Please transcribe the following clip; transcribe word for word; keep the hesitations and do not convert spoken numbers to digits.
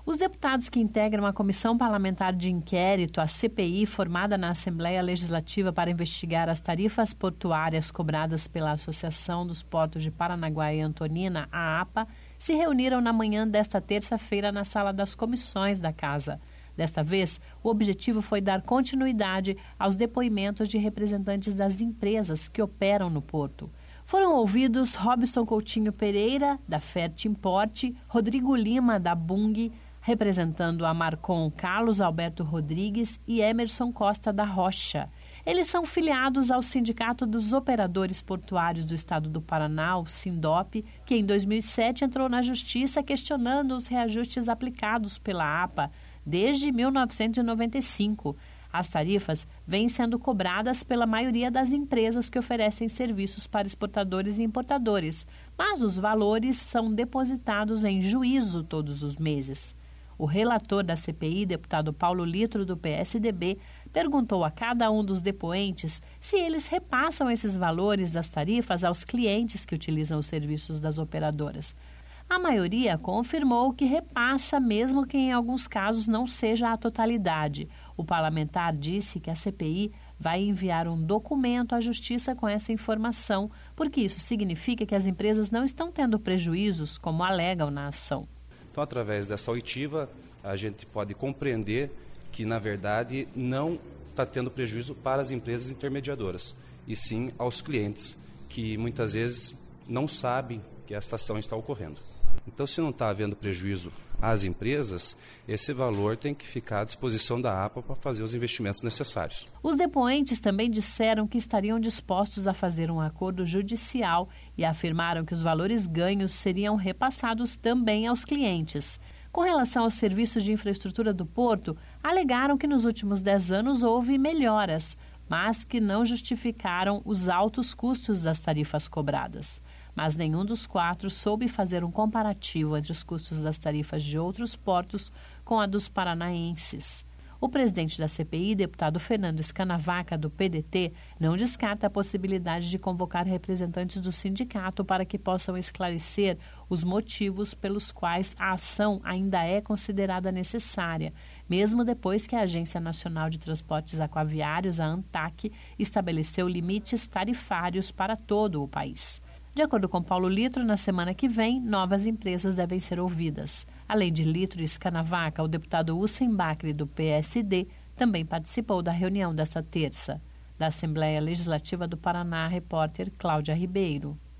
Os deputados que integram a Comissão Parlamentar de Inquérito, a C P I, formada na Assembleia Legislativa para investigar as tarifas portuárias cobradas pela Associação dos Portos de Paranaguá e Antonina, a APA, se reuniram na manhã desta terça-feira na Sala das Comissões da Casa. Desta vez, o objetivo foi dar continuidade aos depoimentos de representantes das empresas que operam no porto. Foram ouvidos Robson Coutinho Pereira, da Fert Import, Rodrigo Lima, da Bung, representando a Marcon, Carlos Alberto Rodrigues e Emerson Costa da Rocha. Eles são filiados ao Sindicato dos Operadores Portuários do Estado do Paraná, o Sindop, que em dois mil e sete entrou na Justiça questionando os reajustes aplicados pela APA desde mil novecentos e noventa e cinco. As tarifas vêm sendo cobradas pela maioria das empresas que oferecem serviços para exportadores e importadores, mas os valores são depositados em juízo todos os meses. O relator da C P I, deputado Paulo Litro, do P S D B, perguntou a cada um dos depoentes se eles repassam esses valores das tarifas aos clientes que utilizam os serviços das operadoras. A maioria confirmou que repassa, mesmo que em alguns casos não seja a totalidade. O parlamentar disse que a C P I vai enviar um documento à Justiça com essa informação, porque isso significa que as empresas não estão tendo prejuízos, como alegam na ação. Então, através dessa oitiva, a gente pode compreender que, na verdade, não está tendo prejuízo para as empresas intermediadoras, e sim aos clientes, que muitas vezes não sabem que esta ação está ocorrendo. Então, se não está havendo prejuízo às empresas, esse valor tem que ficar à disposição da APA para fazer os investimentos necessários. Os depoentes também disseram que estariam dispostos a fazer um acordo judicial e afirmaram que os valores ganhos seriam repassados também aos clientes. Com relação aos serviços de infraestrutura do porto, alegaram que nos últimos dez anos houve melhoras, mas que não justificaram os altos custos das tarifas cobradas. Mas nenhum dos quatro soube fazer um comparativo entre os custos das tarifas de outros portos com a dos paranaenses. O presidente da C P I, deputado Fernando Scanavaca, do P D T, não descarta a possibilidade de convocar representantes do sindicato para que possam esclarecer os motivos pelos quais a ação ainda é considerada necessária, mesmo depois que a Agência Nacional de Transportes Aquaviários, a ANTAQ, estabeleceu limites tarifários para todo o país. De acordo com Paulo Litro, na semana que vem, novas empresas devem ser ouvidas. Além de Litro e Scanavaca, o deputado Hussein Bakri, do P S D, também participou da reunião desta terça. Da Assembleia Legislativa do Paraná, repórter Cláudia Ribeiro.